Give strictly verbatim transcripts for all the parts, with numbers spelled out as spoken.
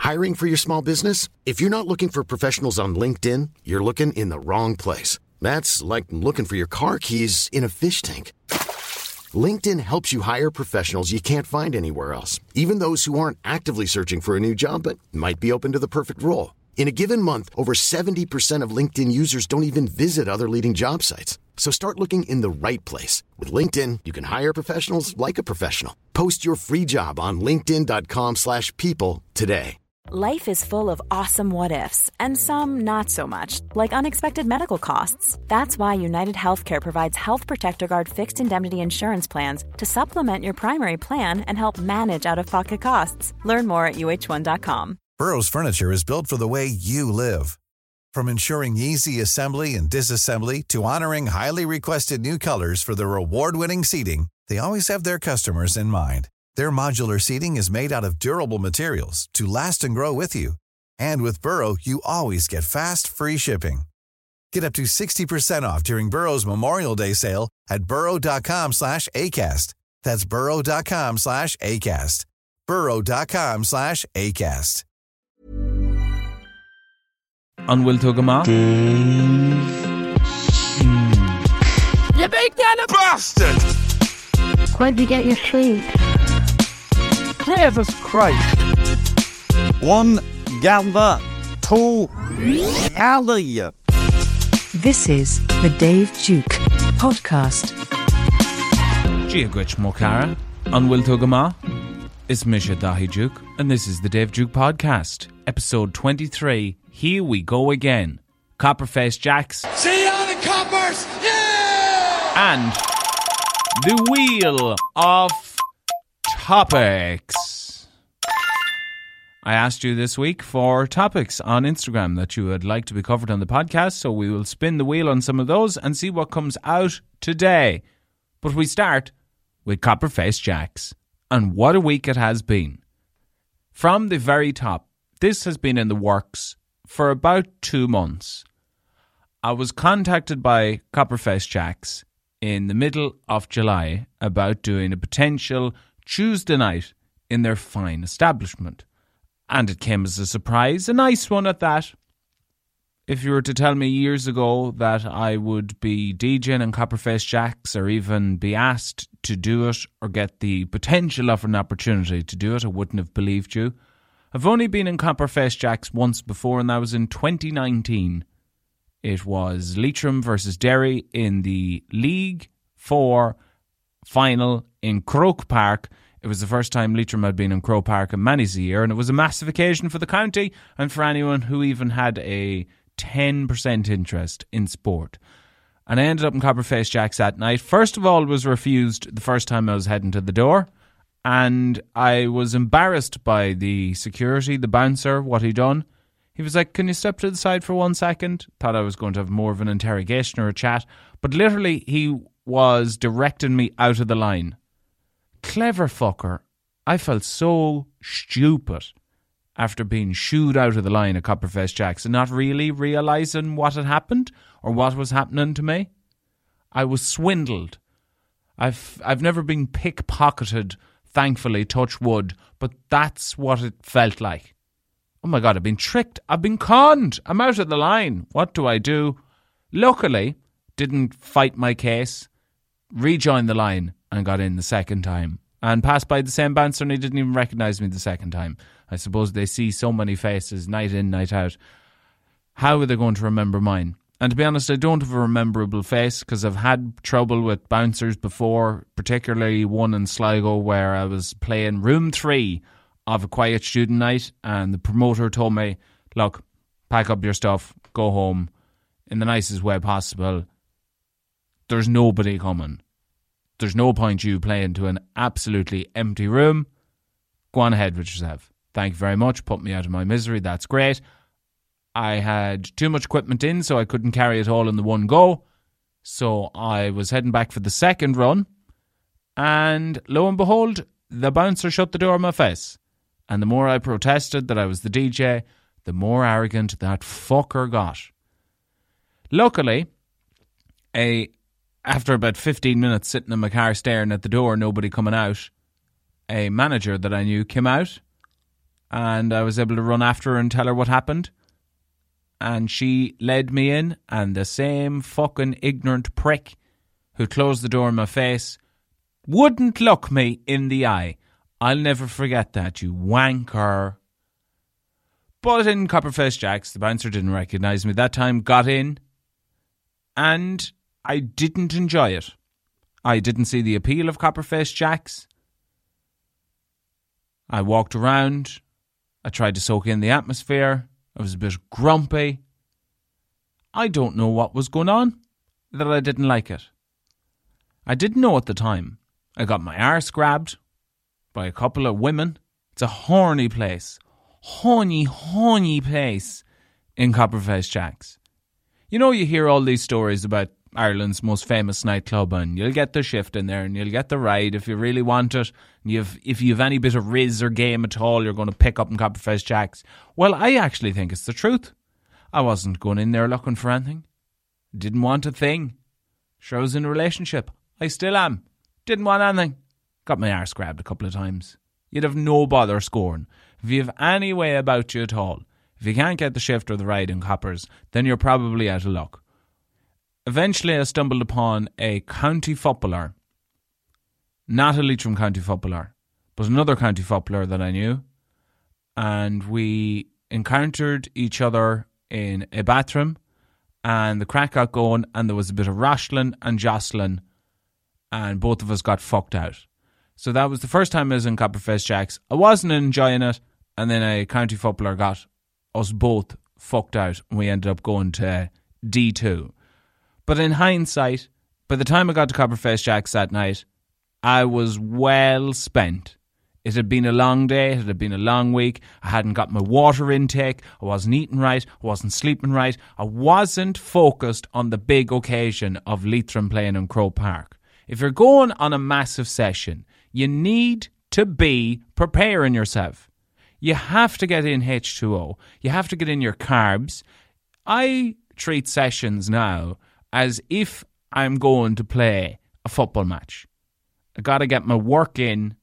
Hiring for your small business? If you're not looking for professionals on LinkedIn, you're looking in the wrong place. That's like looking for your car keys in a fish tank. LinkedIn helps you hire professionals you can't find anywhere else, even those who aren't actively searching for a new job but might be open to the perfect role. In a given month, over seventy percent of LinkedIn users don't even visit other leading job sites. So start looking in the right place. With LinkedIn, you can hire professionals like a professional. Post your free job on linkedin.com slash people today. Life is full of awesome what-ifs, and some not so much, like unexpected medical costs. That's why United Healthcare provides Health Protector Guard fixed indemnity insurance plans to supplement your primary plan and help manage out-of-pocket costs. Learn more at U H one dot com. Burrow's furniture is built for the way you live. From ensuring easy assembly and disassembly to honoring highly requested new colors for their award-winning seating, they always have their customers in mind. Their modular seating is made out of durable materials to last and grow with you. And with Burrow, you always get fast, free shipping. Get up to sixty percent off during Burrow's Memorial Day sale at burrow.com slash ACAST. That's burrow.com slash ACAST. burrow.com slash ACAST. On Will Tugama. You big kind of bastard! Where'd you get your sleep? Jesus Christ. One gather, two gather. This is the Dave Duke podcast. Gia Gwich Mokara. On Will Tugama. It's Misha Dahi Duke, and this is the Dave Duke podcast, episode twenty-three. Here we go again. Copperface Jacks. See you on the coppers! Yeah! And the Wheel of Topics. I asked you this week for topics on Instagram that you would like to be covered on the podcast, so we will spin the wheel on some of those and see what comes out today. But we start with Copperface Jacks. And what a week it has been. From the very top, this has been in the works for about two months. I was contacted by Copperface Jacks in the middle of July about doing a potential Tuesday night in their fine establishment. And it came as a surprise, a nice one at that. If you were to tell me years ago that I would be DJing in Copperface Jacks or even be asked to do it or get the potential of an opportunity to do it, I wouldn't have believed you. I've only been in Copperface Jacks once before, and that was in twenty nineteen. It was Leitrim versus Derry in the League Four final in Croke Park. It was the first time Leitrim had been in Croke Park in many's a year, and it was a massive occasion for the county and for anyone who even had a ten percent interest in sport. And I ended up in Copperface Jacks that night. First of all, was refused the first time I was heading to the door, and I was embarrassed by the security, the bouncer, what he done. He was like, "Can you step to the side for one second?" Thought I was going to have more of an interrogation or a chat, but literally he was directing me out of the line. Clever fucker. I felt so stupid after being shooed out of the line at Copperface Jacks and not really realising what had happened or what was happening to me. I was swindled. I've I've never been pickpocketed, thankfully, touch wood, but that's what it felt like. Oh my God, I've been tricked. I've been conned. I'm out of the line. What do I do? Luckily, didn't fight my case, rejoined the line and got in the second time. And passed by the same bouncer and he didn't even recognise me the second time. I suppose they see so many faces night in, night out. How are they going to remember mine? And to be honest, I don't have a memorable face because I've had trouble with bouncers before, particularly one in Sligo where I was playing room three of a quiet student night and the promoter told me, "Look, pack up your stuff, go home in the nicest way possible. There's nobody coming. There's no point you playing to an absolutely empty room. Go on ahead with yourself. Thank you very much. Put me out of my misery. That's great." I had too much equipment in, so I couldn't carry it all in the one go. So I was heading back for the second run. And lo and behold, the bouncer shut the door in my face. And the more I protested that I was the D J, the more arrogant that fucker got. Luckily, a... after about fifteen minutes sitting in my car staring at the door, nobody coming out, a manager that I knew came out, and I was able to run after her and tell her what happened. And she led me in, and the same fucking ignorant prick who closed the door in my face wouldn't look me in the eye. I'll never forget that, you wanker. But in Copperface Jacks, the bouncer didn't recognise me that time, got in, and I didn't enjoy it. I didn't see the appeal of Copperface Jacks. I walked around. I tried to soak in the atmosphere. I was a bit grumpy. I don't know what was going on, that I didn't like it. I didn't know at the time. I got my arse grabbed by a couple of women. It's a horny place. Horny, horny place in Copperface Jacks. You know, you hear all these stories about Ireland's most famous nightclub, and you'll get the shift in there and you'll get the ride if you really want it. And you've, if you've any bit of riz or game at all, you're going to pick up in Copperface Jacks. Well, I actually think it's the truth. I wasn't going in there looking for anything. Didn't want a thing. Sure, I was in a relationship. I still am. Didn't want anything. Got my arse grabbed a couple of times. You'd have no bother scoring. If you have any way about you at all, if you can't get the shift or the ride in Coppers, then you're probably out of luck. Eventually I stumbled upon a county footballer. Not a Leitrim county footballer, but another county footballer that I knew. And we encountered each other in a bathroom, and the crack got going, and there was a bit of wrestling and jostling, and both of us got fucked out. So that was the first time I was in Copperface Jacks. I wasn't enjoying it, and then a county footballer got us both fucked out, and we ended up going to D two. But in hindsight, by the time I got to Copperface Jacks that night, I was well spent. It had been a long day, it had been a long week, I hadn't got my water intake, I wasn't eating right, I wasn't sleeping right, I wasn't focused on the big occasion of Leitrim playing in Croke Park. If you're going on a massive session, you need to be preparing yourself. You have to get in H two O, you have to get in your carbs. I treat sessions now as if I'm going to play a football match. I got to get my work in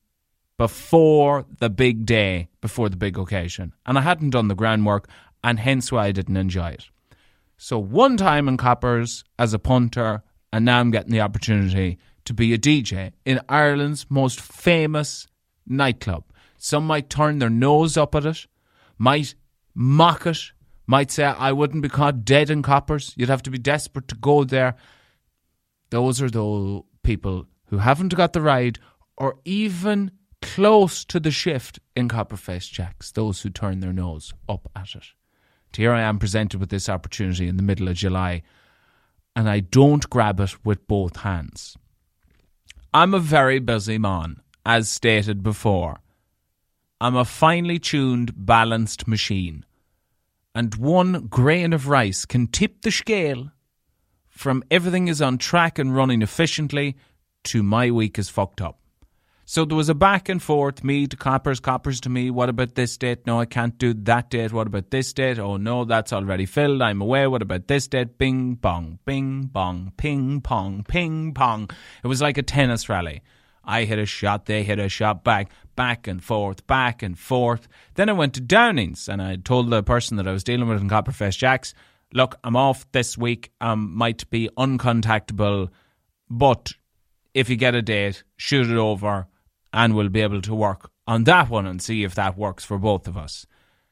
before the big day, before the big occasion. And I hadn't done the groundwork, and hence why I didn't enjoy it. So one time in Coppers as a punter, and now I'm getting the opportunity to be a D J in Ireland's most famous nightclub. Some might turn their nose up at it, might mock it, might say I wouldn't be caught dead in Coppers. You'd have to be desperate to go there. Those are the people who haven't got the ride or even close to the shift in Copperface Jacks, those who turn their nose up at it. And here I am presented with this opportunity in the middle of July, and I don't grab it with both hands. I'm a very busy man, as stated before. I'm a finely tuned, balanced machine, and one grain of rice can tip the scale from everything is on track and running efficiently to my week is fucked up. So there was a back and forth, me to Coppers, Coppers to me. What about this date? No, I can't do that date. What about this date? Oh no, that's already filled. I'm away. What about this date? Bing, bong, bing, bong, ping, pong, ping, pong. It was like a tennis rally. I hit a shot, they hit a shot back, back and forth, back and forth. Then I went to Downings, and I told the person that I was dealing with in Copperface Jacks, look, I'm off this week. I um, might be uncontactable, but if you get a date, shoot it over, and we'll be able to work on that one and see if that works for both of us.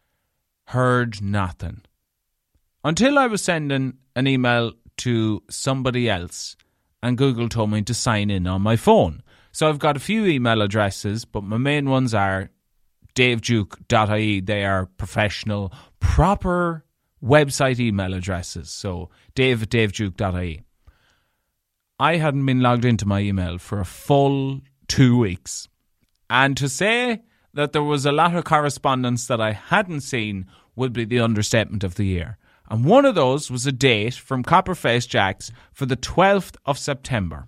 Heard nothing. Until I was sending an email to somebody else, and Google told me to sign in on my phone. So I've got a few email addresses, but my main ones are dave duke dot I E. They are professional, proper website email addresses. So dave at dave duke dot I E. I hadn't been logged into my email for a full two weeks. And to say that there was a lot of correspondence that I hadn't seen would be the understatement of the year. And one of those was a date from Copperface Jacks for the twelfth of September.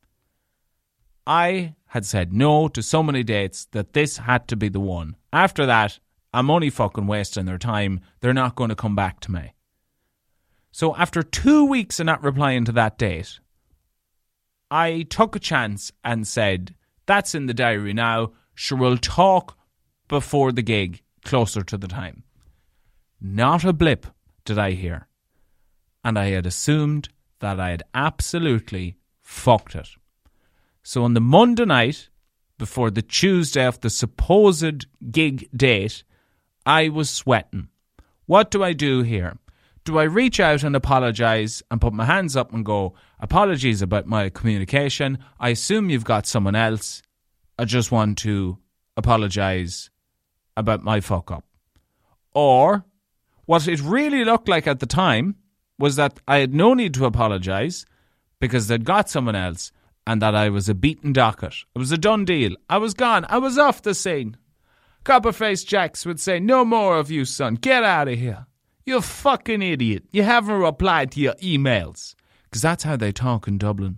I had said no to so many dates that this had to be the one. After that, I'm only fucking wasting their time. They're not going to come back to me. So after two weeks of not replying to that date, I took a chance and said, that's in the diary now. Sure, we'll talk before the gig closer to the time. Not a blip did I hear. And I had assumed that I had absolutely fucked it. So on the Monday night, before the Tuesday of the supposed gig date, I was sweating. What do I do here? Do I reach out and apologise and put my hands up and go, apologies about my communication. I assume you've got someone else. I just want to apologise about my fuck up. Or what it really looked like at the time was that I had no need to apologise because they'd got someone else and that I was a beaten docket. It was a done deal. I was gone. I was off the scene. Copperface Jacks would say, no more of you, son. Get out of here. You fucking idiot. You haven't replied to your emails. Because that's how they talk in Dublin.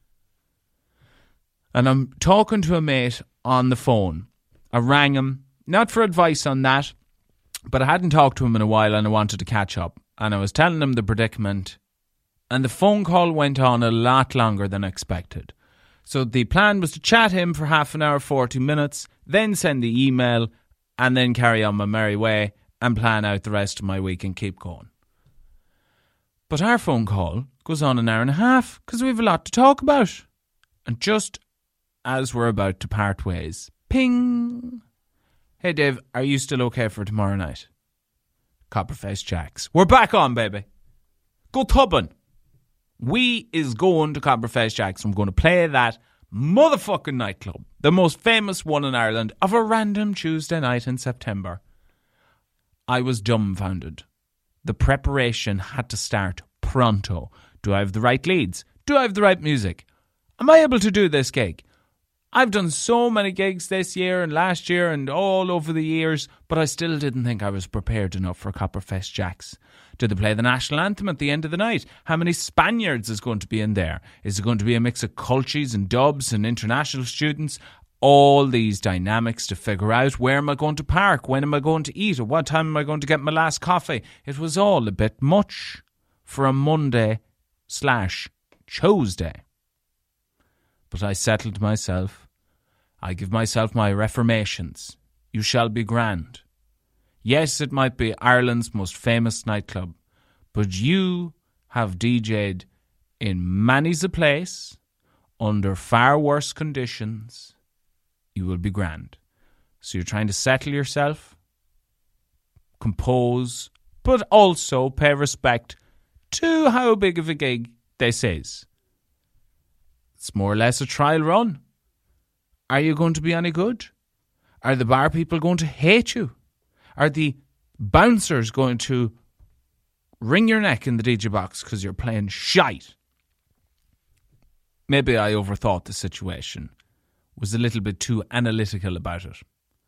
And I'm talking to a mate on the phone. I rang him, not for advice on that, but I hadn't talked to him in a while and I wanted to catch up. And I was telling him the predicament. And the phone call went on a lot longer than expected. So the plan was to chat him for half an hour, forty minutes, then send the email, and then carry on my merry way and plan out the rest of my week and keep going. But our phone call goes on an hour and a half because we have a lot to talk about. And just as we're about to part ways, ping. Hey Dave, are you still okay for tomorrow night? Copperface Jacks. We're back on, baby. Go tubbing. We is going to Copperface Jacks. I'm going to play that motherfucking nightclub. The most famous one in Ireland of a random Tuesday night in September. I was dumbfounded. The preparation had to start pronto. Do I have the right leads? Do I have the right music? Am I able to do this gig? I've done so many gigs this year and last year and all over the years, but I still didn't think I was prepared enough for Copperface Jacks. Do they play the national anthem at the end of the night? How many Spaniards is going to be in there? Is it going to be a mix of cultures and dubs and international students? All these dynamics to figure out. Where am I going to park? When am I going to eat? At what time am I going to get my last coffee? It was all a bit much for a Monday slash Tuesday. But I settled myself. I give myself my reformations. You shall be grand. Yes, it might be Ireland's most famous nightclub, but you have D J'd in many's a place, under far worse conditions. You will be grand. So you're trying to settle yourself, compose, but also pay respect to how big of a gig this is. It's more or less a trial run. Are you going to be any good? Are the bar people going to hate you? Are the bouncers going to wring your neck in the D J box because you're playing shite? Maybe I overthought the situation. Was a little bit too analytical about it.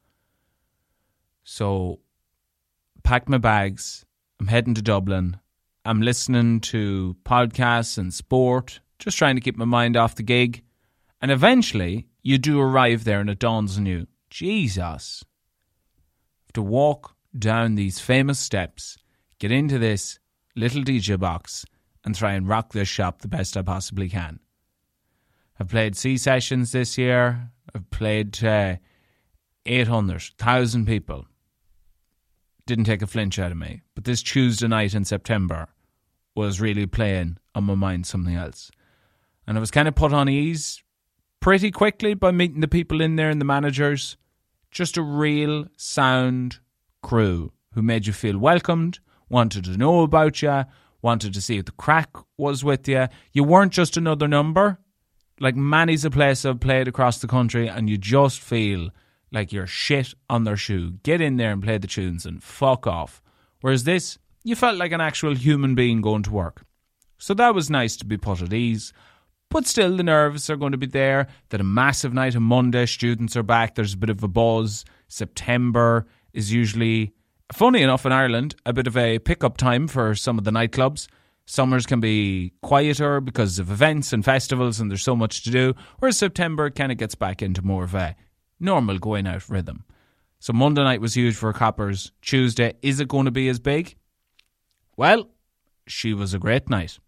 So, packed my bags. I'm heading to Dublin. I'm listening to podcasts and sport, just trying to keep my mind off the gig. And eventually, you do arrive there and it dawns on you, Jesus, I have to walk down these famous steps, get into this little D J box and try and rock this shop the best I possibly can. I've played C sessions this year. I've played uh, eight hundred, one thousand people. Didn't take a flinch out of me. But this Tuesday night in September was really playing on my mind something else. And I was kind of put on ease pretty quickly by meeting the people in there and the managers. Just a real sound crew who made you feel welcomed, wanted to know about you, wanted to see if the crack was with you. You weren't just another number. Like many's a place I've played across the country and you just feel like you're shit on their shoe. Get in there and play the tunes and fuck off. Whereas this, you felt like an actual human being going to work. So that was nice to be put at ease. But still, the nerves are going to be there. That a massive night on Monday, students are back. There's a bit of a buzz. September is usually, funny enough in Ireland, a bit of a pick-up time for some of the nightclubs. Summers can be quieter because of events and festivals and there's so much to do. Whereas September kind of gets back into more of a normal going out rhythm. So Monday night was huge for Coppers. Tuesday, is it going to be as big? Well, she was a great night.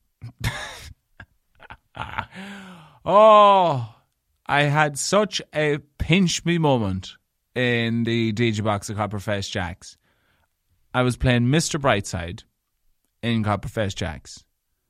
Oh, I had such a pinch me moment in the D J box of Copperfest Jacks. I was playing Mister Brightside in Copperfest Jacks.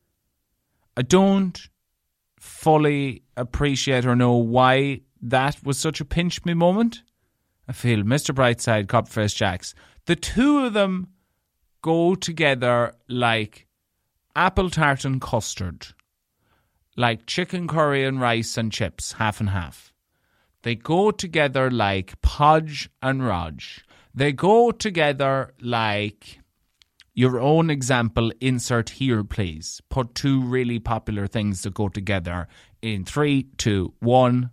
I don't fully appreciate or know why that was such a pinch me moment. I feel Mister Brightside, Copperfest Jacks, the two of them go together like apple tart and custard, like chicken curry and rice and chips, half and half. They go together like Podge and Rog. They go together like your own example, insert here, please. Put two really popular things that go together in three, two, one.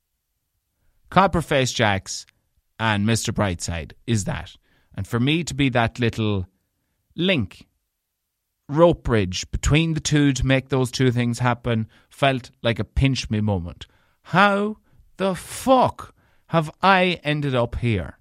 Copperfest Jacks and Mister Brightside is that. And for me to be that little link, rope bridge between the two to make those two things happen felt like a pinch me moment. How the fuck have I ended up here?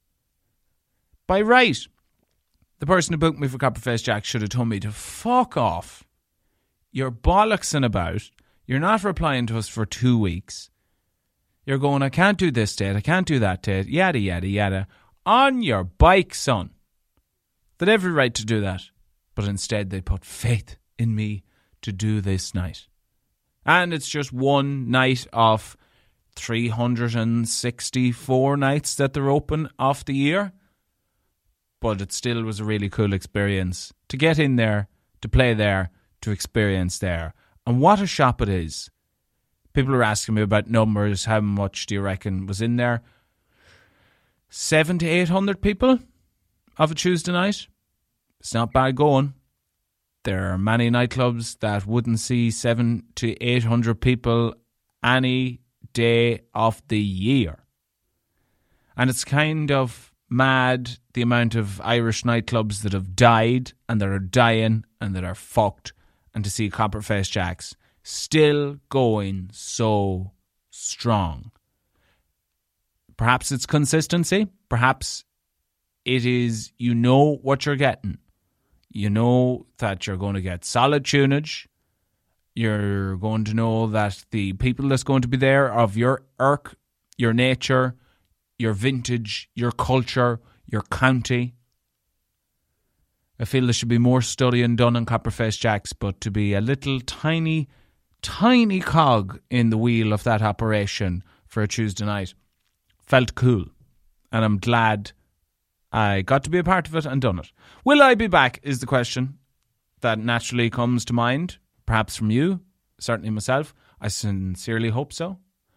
By right, the person who booked me for Copperfest Jack should have told me to fuck off. You're bollocksing about. You're not replying to us for two weeks. You're going, I can't do this date, I can't do that date, yada, yada, yada. On your bike, son. They had every right to do that. But instead they put faith in me to do this night. And it's just one night of three hundred sixty-four nights that they're open off the year. But it still was a really cool experience to get in there, to play there, to experience there. And what a shop it is. People are asking me about numbers. How much do you reckon was in there? Seven to eight hundred people of a Tuesday night. It's not bad going. There are many nightclubs that wouldn't see seven to eight hundred people any day of the year. And it's kind of mad the amount of Irish nightclubs that have died and that are dying and that are fucked. And to see Copperfest Jacks still going so strong. Perhaps it's consistency. Perhaps it is, you know what you're getting. You know that you're going to get solid tunage. You're going to know that the people that's going to be there of your irk, your nature, your vintage, your culture, your county. I feel there should be more studying done on Copperfest Jacks, but to be a little tiny, tiny cog in the wheel of that operation for a Tuesday night felt cool. And I'm glad I got to be a part of it and done it. Will I be back is the question that naturally comes to mind. Perhaps from you, certainly myself. I sincerely hope so.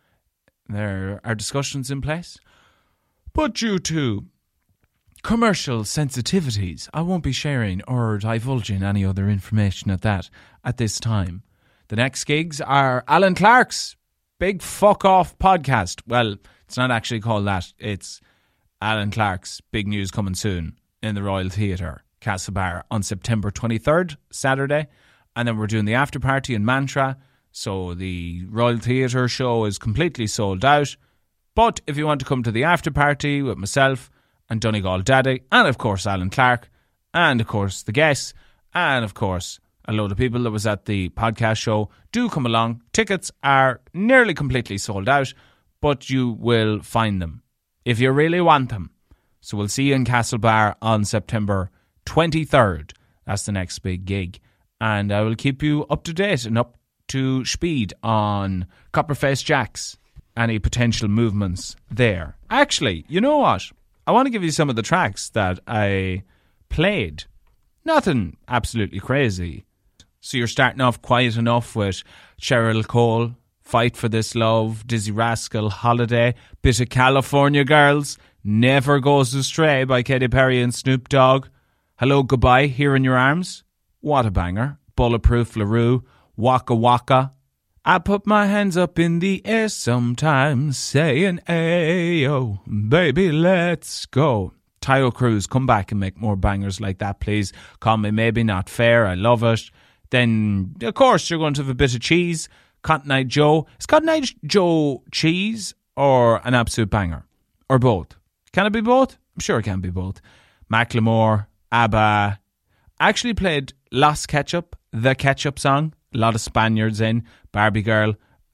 There are discussions in place. But due to commercial sensitivities, I won't be sharing or divulging any other information at that at this time. The next gigs are Alan Clark's Big Fuck Off podcast. Well, it's not actually called that. It's Alan Clark's Big News Coming Soon in the Royal Theatre, Castlebar, on September twenty-third, Saturday. And then we're doing the after party in Mantra. So the Royal Theatre show is completely sold out. But if you want to come to the after party with myself and Donegal Daddy, and of course Alan Clark, and of course the guests, and of course a load of people that was at the podcast show, do come along. Tickets are nearly completely sold out, but you will find them if you really want them. So we'll see you in Castlebar on September twenty-third. That's the next big gig. And I will keep you up to date and up to speed on Copperfest Jacks, any potential movements there. Actually, you know what? I want to give you some of the tracks that I played. Nothing absolutely crazy. So you're starting off quiet enough with Cheryl Cole, Fight for This Love, Dizzy Rascal, Holiday, bit of California Girls, Never Goes Astray by Katy Perry and Snoop Dogg, Hello Goodbye, Here in Your Arms, what a banger, Bulletproof LaRue, Waka Waka, I put my hands up in the air sometimes, saying, ayo, baby, let's go. Tayo Cruz, come back and make more bangers like that, please. Call Me Maybe Not Fair, I love it. Then, of course, you're going to have a bit of cheese. Cotton Eye Joe. Is Cotton Eye Joe cheese or an absolute banger? Or both? Can it be both? I'm sure it can be both. Macklemore, ABBA. Actually played Los Ketchup, the Ketchup song. A lot of Spaniards in. Barbie Girl.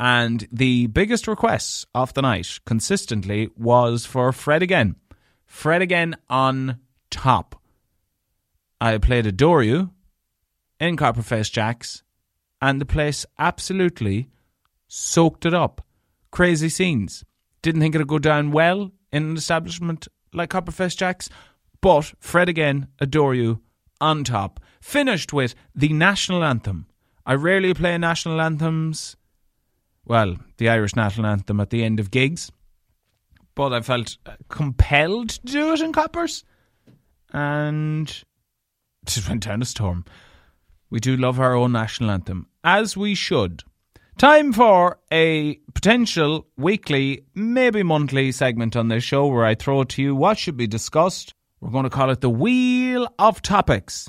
And the biggest request of the night consistently was for Fred Again. Fred Again on top. I played Adore You in Copperface Jack's, and the place absolutely soaked it up. Crazy scenes. Didn't think it would go down well in an establishment like Copperface Jack's, but Fred Again, Adore You on top. Finished with the national anthem. I rarely play national anthems, well, the Irish national anthem at the end of gigs, but I felt compelled to do it in Coppers, and it went down a storm. We do love our own national anthem, as we should. Time for a potential weekly, maybe monthly segment on this show where I throw to you what should be discussed. We're going to call it the Wheel of Topics.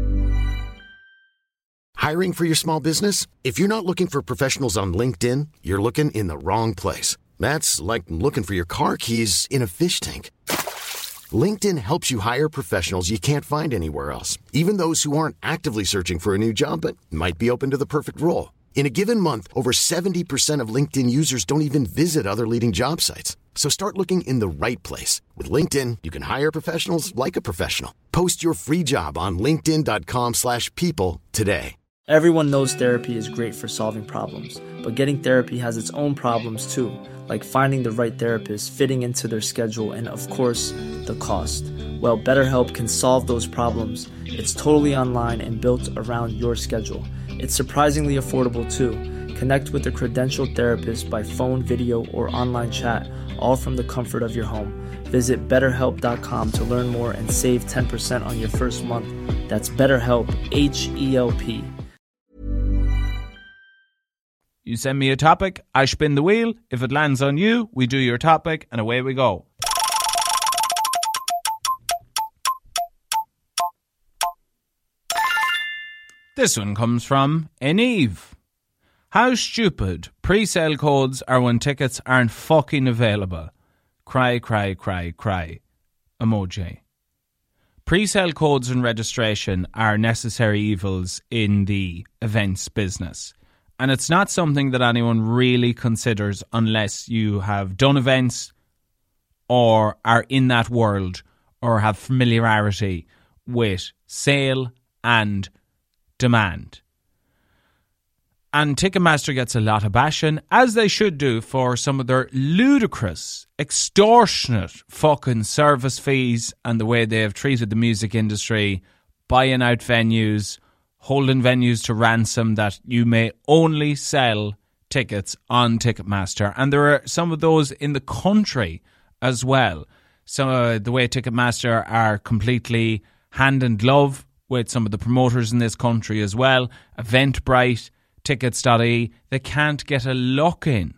Hiring for your small business? If you're not looking for professionals on LinkedIn, you're looking in the wrong place. That's like looking for your car keys in a fish tank. LinkedIn helps you hire professionals you can't find anywhere else, even those who aren't actively searching for a new job but might be open to the perfect role. In a given month, over seventy percent of LinkedIn users don't even visit other leading job sites. So start looking in the right place. With LinkedIn, you can hire professionals like a professional. Post your free job on linkedin.com slash people today. Everyone knows therapy is great for solving problems, but getting therapy has its own problems too, like finding the right therapist, fitting into their schedule, and of course, the cost. Well, BetterHelp can solve those problems. It's totally online and built around your schedule. It's surprisingly affordable too. Connect with a credentialed therapist by phone, video, or online chat, all from the comfort of your home. Visit better help dot com to learn more and save ten percent on your first month. That's BetterHelp, H E L P. You send me a topic, I spin the wheel. If it lands on you, we do your topic, and away we go. This one comes from Enive. How stupid pre-sale codes are when tickets aren't fucking available. Cry, cry, cry, cry. Emoji. Pre-sale codes and registration are necessary evils in the events business. And it's not something that anyone really considers unless you have done events or are in that world or have familiarity with sale and demand. And Ticketmaster gets a lot of bashing, as they should do, for some of their ludicrous, extortionate fucking service fees and the way they have treated the music industry, buying out venues, holding venues to ransom that you may only sell tickets on Ticketmaster. And there are some of those in the country as well. So uh, the way Ticketmaster are completely hand in glove with some of the promoters in this country as well. Eventbrite, Tickets dot I E, they can't get a lock in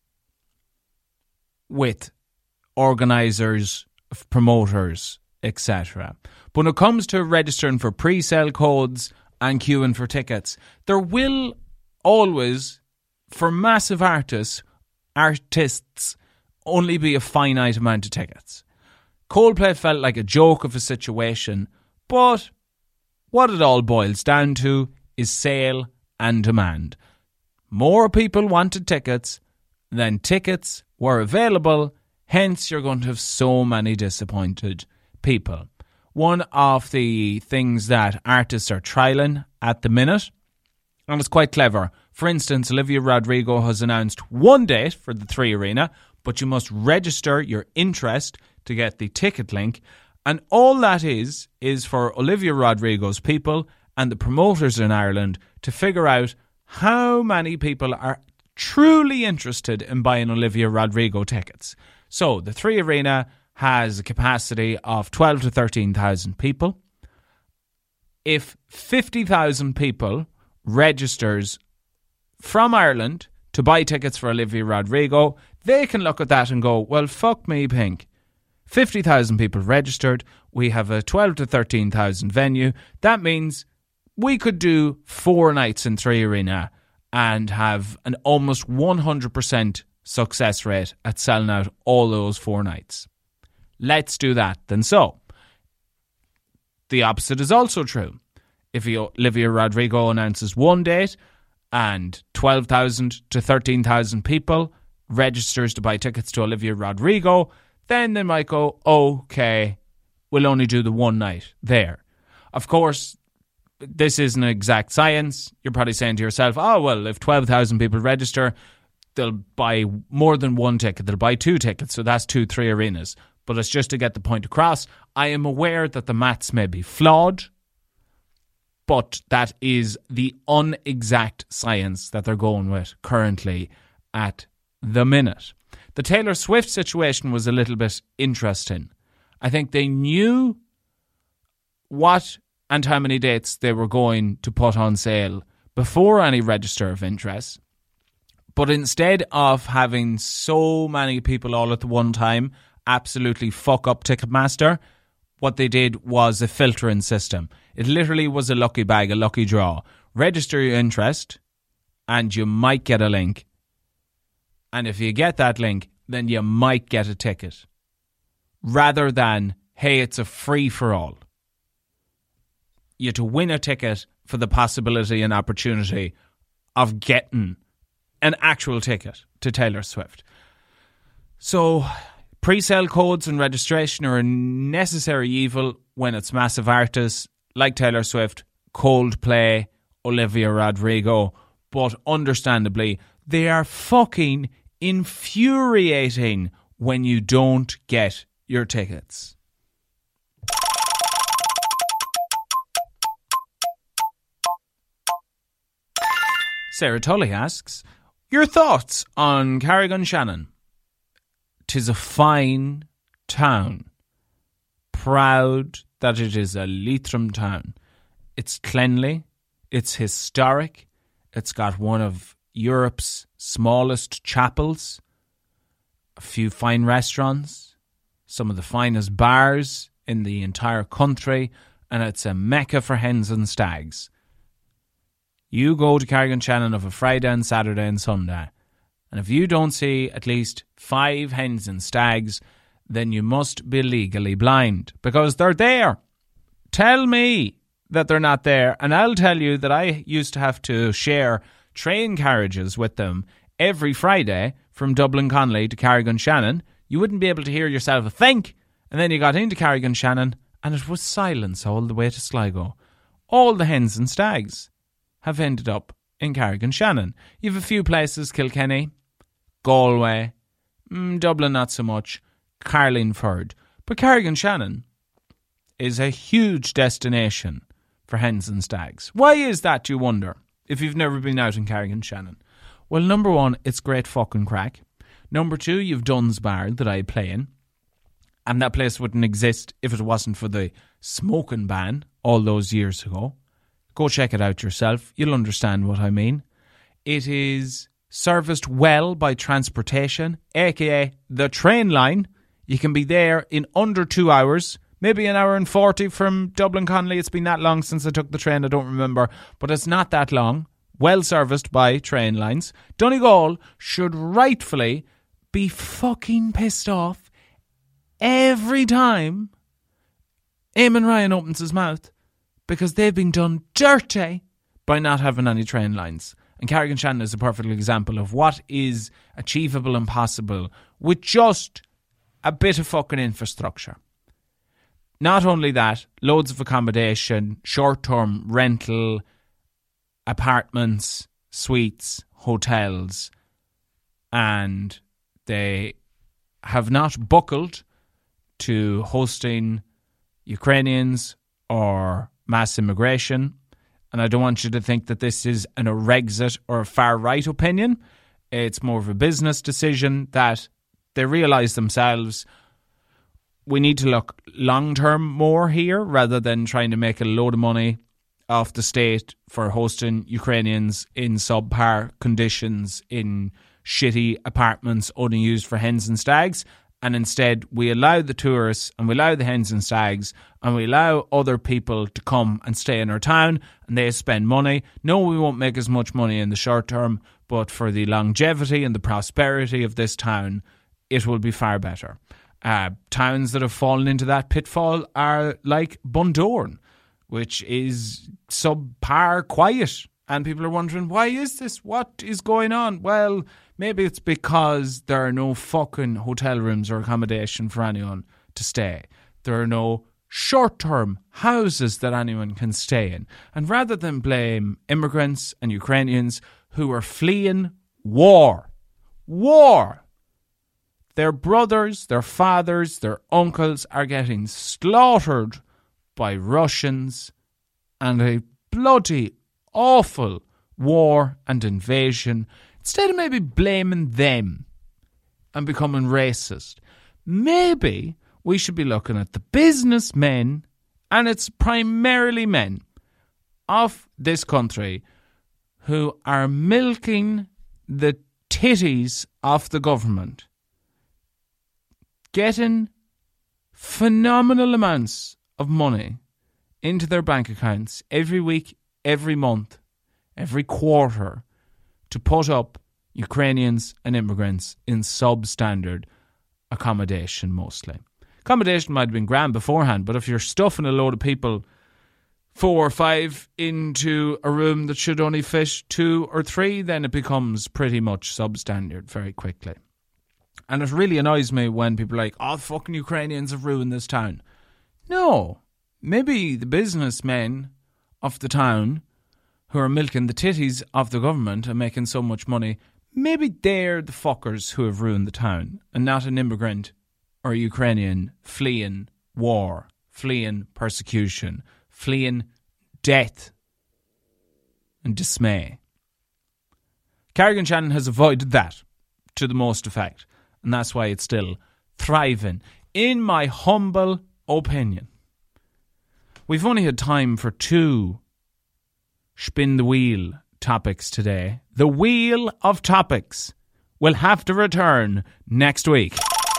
with organisers, promoters, et cetera. But when it comes to registering for pre-sale codes and queuing for tickets, there will always, for massive artists, artists, only be a finite amount of tickets. Coldplay felt like a joke of a situation, but what it all boils down to is sale and demand. More people wanted tickets than tickets were available, hence you're going to have so many disappointed people. One of the things that artists are trialling at the minute, and it's quite clever. For instance, Olivia Rodrigo has announced one date for the Three Arena, but you must register your interest to get the ticket link. And all that is, is for Olivia Rodrigo's people and the promoters in Ireland to figure out how many people are truly interested in buying Olivia Rodrigo tickets. So the Three Arena has a capacity of twelve to thirteen thousand people. If fifty thousand people registers from Ireland to buy tickets for Olivia Rodrigo, they can look at that and go, well, fuck me, Pink. fifty thousand people registered. We have a twelve to thirteen thousand venue. That means we could do four nights in Three Arena and have an almost one hundred percent success rate at selling out all those four nights. Let's do that then. So, the opposite is also true. If Olivia Rodrigo announces one date and twelve thousand to thirteen thousand people registers to buy tickets to Olivia Rodrigo, then they might go, okay, we'll only do the one night there. Of course, this isn't an exact science. You're probably saying to yourself, oh, well, if twelve thousand people register, they'll buy more than one ticket. They'll buy two tickets, so that's two, three arenas. But it's just to get the point across. I am aware that the maths may be flawed, but that is the unexact science that they're going with currently at the minute. The Taylor Swift situation was a little bit interesting. I think they knew what and how many dates they were going to put on sale before any register of interest. But instead of having so many people all at the one time absolutely fuck up Ticketmaster, what they did was a filtering system. It literally was a lucky bag, a lucky draw. Register your interest and you might get a link. And if you get that link, then you might get a ticket. Rather than, hey, it's a free-for-all. You to win a ticket for the possibility and opportunity of getting an actual ticket to Taylor Swift. So, pre-sale codes and registration are a necessary evil when it's massive artists like Taylor Swift, Coldplay, Olivia Rodrigo, but understandably, they are fucking infuriating when you don't get your tickets. Sarah Tully asks, your thoughts on Carrick-on-Shannon? 'Tis a fine town. Proud that it is a Leitrim town. It's cleanly, it's historic, it's got one of Europe's smallest chapels, a few fine restaurants, some of the finest bars in the entire country, and it's a mecca for hens and stags. You go to Carrick-on-Shannon of a Friday and Saturday and Sunday, and if you don't see at least five hens and stags, then you must be legally blind, because they're there. Tell me that they're not there, and I'll tell you that I used to have to share train carriages with them every Friday from Dublin Connolly to Carrick-on-Shannon. You wouldn't be able to hear yourself a think, and then you got into Carrick-on-Shannon and it was silence all the way to Sligo. All the hens and stags have ended up in Carrick-on-Shannon. You have a few places, Kilkenny, Galway, mm, Dublin not so much, Carlingford, but Carrick-on-Shannon is a huge destination for hens and stags. Why is that, you wonder, if you've never been out in Carrick-on-Shannon? Well, number one, it's great fucking crack. Number two, you've Dunn's Bar that I play in, and that place wouldn't exist if it wasn't for the smoking ban all those years ago. Go check it out yourself. You'll understand what I mean. It is serviced well by transportation, aka the train line. You can be there in under two hours, maybe an hour and forty from Dublin Connolly. It's been that long since I took the train, I don't remember, but it's not that long. Well serviced by train lines. Donegal should rightfully be fucking pissed off every time Eamon Ryan opens his mouth, because they've been done dirty by not having any train lines. And Carrick-on-Shannon is a perfect example of what is achievable and possible with just a bit of fucking infrastructure. Not only that, loads of accommodation, short-term rental, apartments, suites, hotels, and they have not buckled to hosting Ukrainians or mass immigration. And I don't want you to think that this is an Orexit or a far-right opinion. It's more of a business decision that they realise themselves we need to look long-term more here rather than trying to make a load of money off the state for hosting Ukrainians in subpar conditions in shitty apartments only used for hens and stags. And instead we allow the tourists and we allow the hens and stags and we allow other people to come and stay in our town and they spend money. No, we won't make as much money in the short term, but for the longevity and the prosperity of this town, it will be far better. Uh, towns that have fallen into that pitfall are like Bundoran, which is subpar quiet And people are wondering, why is this? What is going on? Well, maybe it's because there are no fucking hotel rooms or accommodation for anyone to stay. There are no short-term houses that anyone can stay in. And rather than blame immigrants and Ukrainians who are fleeing war, war, their brothers, their fathers, their uncles are getting slaughtered by Russians and a bloody awful war and invasion. Instead of maybe blaming them and becoming racist, maybe we should be looking at the businessmen, and it's primarily men of this country who are milking the titties of the government, getting phenomenal amounts of money into their bank accounts every week, every month, every quarter, to put up Ukrainians and immigrants in substandard accommodation mostly. Accommodation might have been grand beforehand, but if you're stuffing a load of people, four or five, into a room that should only fit two or three, then it becomes pretty much substandard very quickly. And it really annoys me when people are like, oh, fucking Ukrainians have ruined this town. No, maybe the businessmen of the town who are milking the titties of the government and making so much money, maybe they're the fuckers who have ruined the town, and not an immigrant or Ukrainian fleeing war, fleeing persecution, fleeing death and dismay. Carrigan Shannon has avoided that to the most effect, and that's why it's still thriving, in my humble opinion. We've only had time for two spin the wheel topics today. The wheel of topics will have to return next week.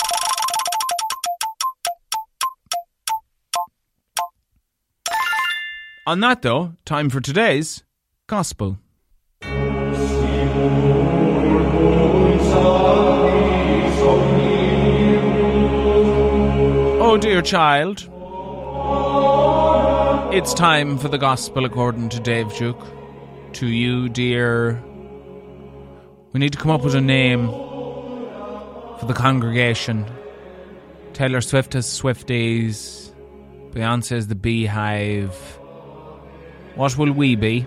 On that, though, time for today's Gospel. Oh, dear child, it's time for the Gospel according to Dave Duke. To you, dear, we need to come up with a name for the congregation. Taylor Swift has Swifties, Beyonce has the Beehive. What will we be?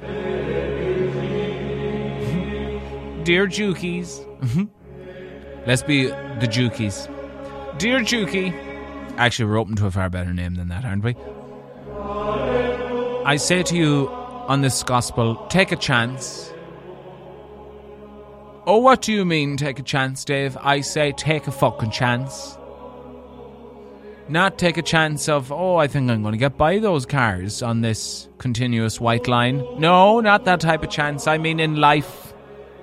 Dear Jukies. Let's be the Jukies. Dear Jukie. Actually, we're open to a far better name than that, aren't we? I say to you on this gospel, take a chance. Oh, what do you mean, take a chance, Dave? I say take a fucking chance. Not take a chance of, oh, I think I'm going to get by those cars on this continuous white line. No, not that type of chance. I mean in life.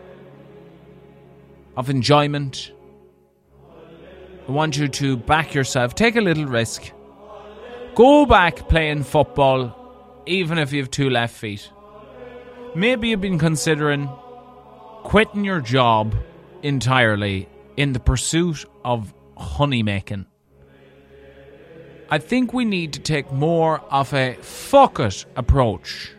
Of enjoyment. I want you to back yourself. Take a little risk. Go back playing football, even if you have two left feet. Maybe you've been considering quitting your job entirely in the pursuit of honey making. I think we need to take more of a fuck it approach.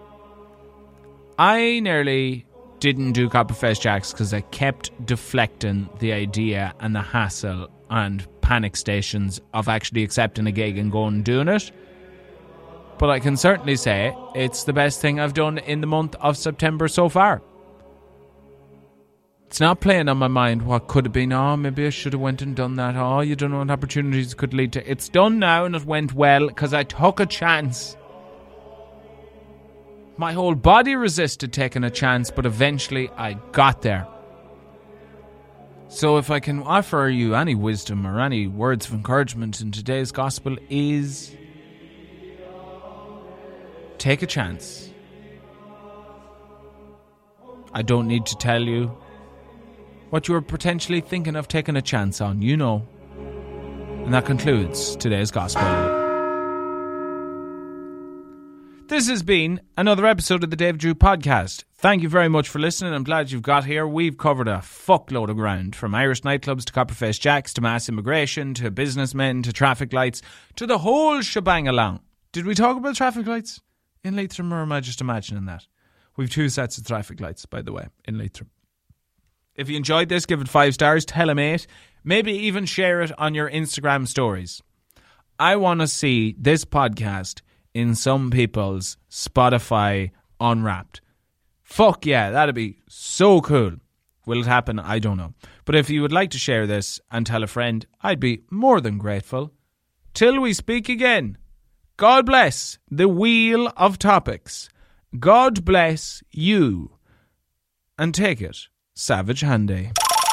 I nearly didn't do Copperfest Jacks because I kept deflecting the idea and the hassle and panic stations of actually accepting a gig and going and doing it. But I can certainly say it's the best thing I've done in the month of September so far. It's not playing on my mind what could have been. Oh, maybe I should have went and done that. Oh, you don't know what opportunities could lead to. It's done now and it went well because I took a chance. My whole body resisted taking a chance, but eventually I got there. So if I can offer you any wisdom or any words of encouragement in today's gospel is take a chance. I don't need to tell you what you are potentially thinking of taking a chance on, you know. And that concludes today's gospel. This has been another episode of the Dave Drew Podcast. Thank you very much for listening. I'm glad you've got here. We've covered a fuckload of ground, from Irish nightclubs to Copperface Jacks to mass immigration to businessmen to traffic lights to the whole shebang along. Did we talk about traffic lights in Leitrim, or am I just imagining that? We've two sets of traffic lights, by the way, in Leitrim. If you enjoyed this, give it five stars, tell a mate. Maybe even share it on your Instagram stories. I want to see this podcast in some people's Spotify Unwrapped. Fuck yeah, that'd be so cool. Will it happen? I don't know. But if you would like to share this and tell a friend, I'd be more than grateful. Till we speak again, God bless the wheel of topics. God bless you. And take it, Savage Handy.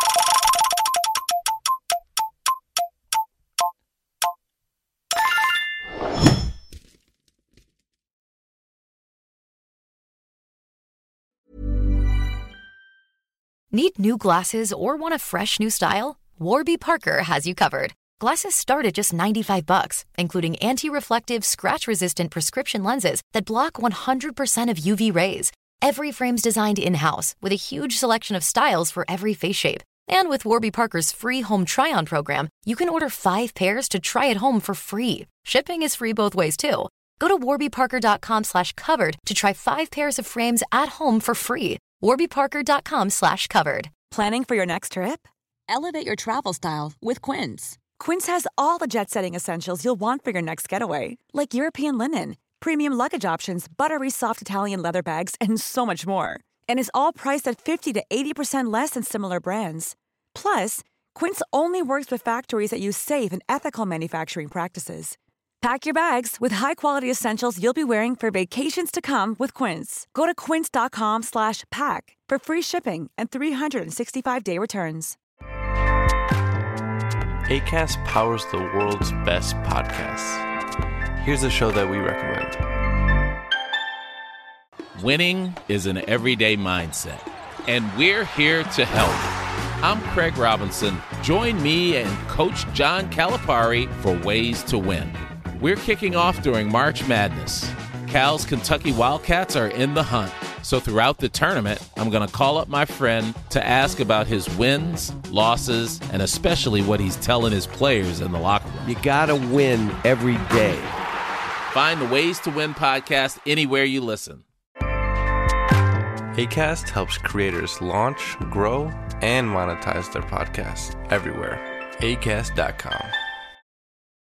Need new glasses or want a fresh new style? Warby Parker has you covered. Glasses start at just ninety-five bucks, including anti-reflective, scratch-resistant prescription lenses that block one hundred percent of U V rays. Every frame's designed in-house with a huge selection of styles for every face shape. And with Warby Parker's free home try-on program, you can order five pairs to try at home for free. Shipping is free both ways, too. Go to warbyparker.com slash covered to try five pairs of frames at home for free. warbyparker.com slash covered. Planning for your next trip? Elevate your travel style with Quince. Quince has all the jet-setting essentials you'll want for your next getaway, like European linen, premium luggage options, buttery soft Italian leather bags, and so much more. And is all priced at fifty to eighty percent less than similar brands. Plus, Quince only works with factories that use safe and ethical manufacturing practices. Pack your bags with high-quality essentials you'll be wearing for vacations to come with Quince. Go to quince.com slash pack for free shipping and three sixty-five day returns. Acast powers the world's best podcasts. Here's a show that we recommend. Winning is an everyday mindset, and we're here to help. I'm Craig Robinson. Join me and Coach John Calipari for Ways to Win. We're kicking off during March Madness. Cal's Kentucky Wildcats are in the hunt. So throughout the tournament, I'm going to call up my friend to ask about his wins, losses, and especially what he's telling his players in the locker room. You got to win every day. Find the Ways to Win podcast anywhere you listen. Acast helps creators launch, grow, and monetize their podcasts everywhere. acast dot com.